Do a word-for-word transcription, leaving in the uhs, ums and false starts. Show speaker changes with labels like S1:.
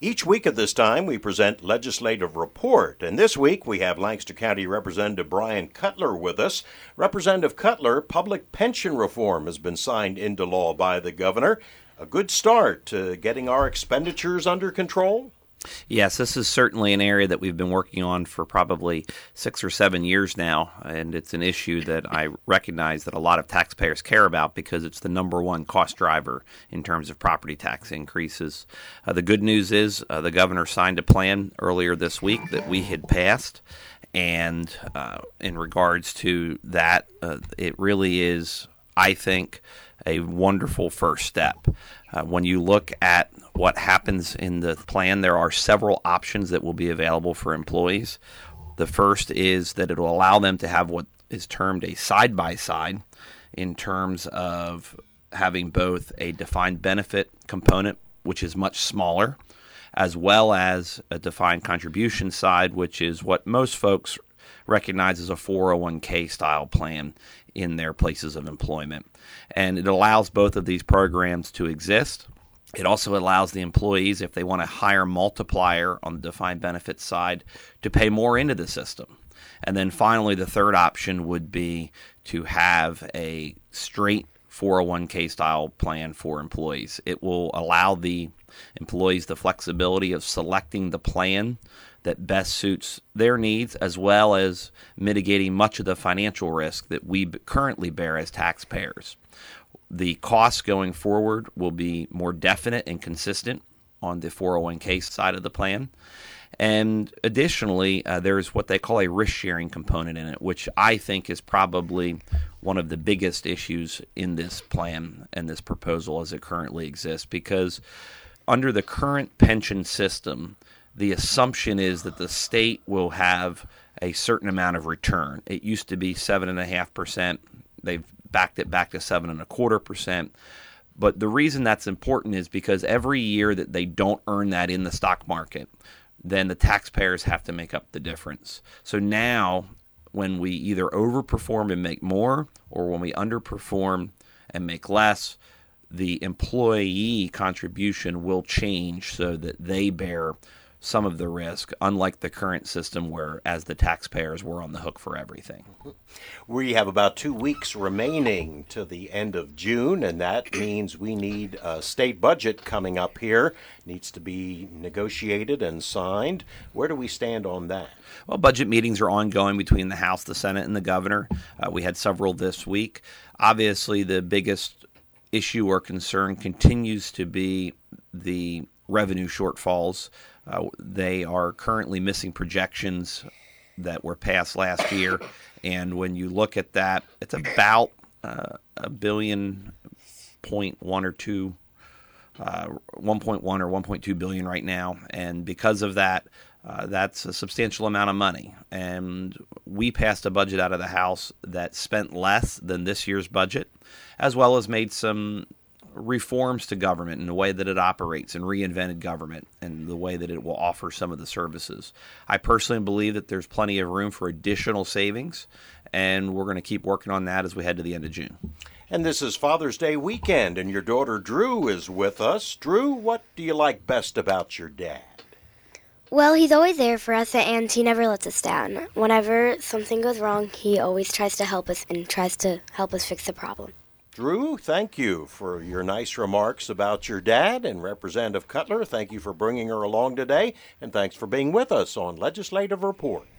S1: Each week at this time, we present Legislative Report, and this week we have Lancaster County Representative Brian Cutler with us. Representative Cutler, public pension reform has been signed into law by the governor. A good start to getting our expenditures under control?
S2: Yes, this is certainly an area that we've been working on for probably six or seven years now, and it's an issue that I recognize that a lot of taxpayers care about because it's the number one cost driver in terms of property tax increases. Uh, the good news is uh, the governor signed a plan earlier this week that we had passed, and uh, in regards to that, uh, it really is, I think, a wonderful first step. Uh, when you look at what happens in the plan, there are several options that will be available for employees. The first is that it will allow them to have what is termed a side-by-side in terms of having both a defined benefit component, which is much smaller, as well as a defined contribution side, which is what most folks recognize as a four oh one k style plan in their places of employment. And it allows both of these programs to exist. It also allows the employees, if they want a higher multiplier on the defined benefit side, to pay more into the system. And then finally, the third option would be to have a straight four oh one k style plan for employees. It will allow the employees the flexibility of selecting the plan that best suits their needs, as well as mitigating much of the financial risk that we currently bear as taxpayers. The costs going forward will be more definite and consistent on the four oh one k side of the plan. And additionally, uh, there's what they call a risk-sharing component in it, which I think is probably one of the biggest issues in this plan and this proposal as it currently exists, because under the current pension system, the assumption is that the state will have a certain amount of return. It used to be seven and a half percent. They've backed it back to seven and a quarter percent. But the reason that's important is because every year that they don't earn that in the stock market, then the taxpayers have to make up the difference. So now, when we either overperform and make more, or when we underperform and make less, the employee contribution will change so that they bear some of the risk, unlike the current system where, as the taxpayers, we're on the hook for everything.
S1: We have about two weeks remaining to the end of June, and that means we need a state budget coming up here. Needs to be negotiated and signed. Where do we stand on that?
S2: Well, budget meetings are ongoing between the House, the Senate, and the governor. Uh, we had several this week. Obviously, the biggest issue or concern continues to be the revenue shortfalls. Uh, they are currently missing projections that were passed last year, and when you look at that, it's about uh, a billion point one or two, uh, one point one or one point two billion right now, and because of that, uh, that's a substantial amount of money. And we passed a budget out of the House that spent less than this year's budget, as well as made some reforms to government in the way that it operates and reinvented government and the way that it will offer some of the services. I personally believe that there's plenty of room for additional savings, and we're going to keep working on that as we head to the end of June.
S1: And this is Father's Day weekend, and your daughter Drew is with us. Drew, what do you like best about your dad?
S3: Well, he's always there for us, and he never lets us down. Whenever something goes wrong, he always tries to help us and tries to help us fix the problem.
S1: Drew, thank you for your nice remarks about your dad, and Representative Cutler, thank you for bringing her along today, and thanks for being with us on Legislative Report.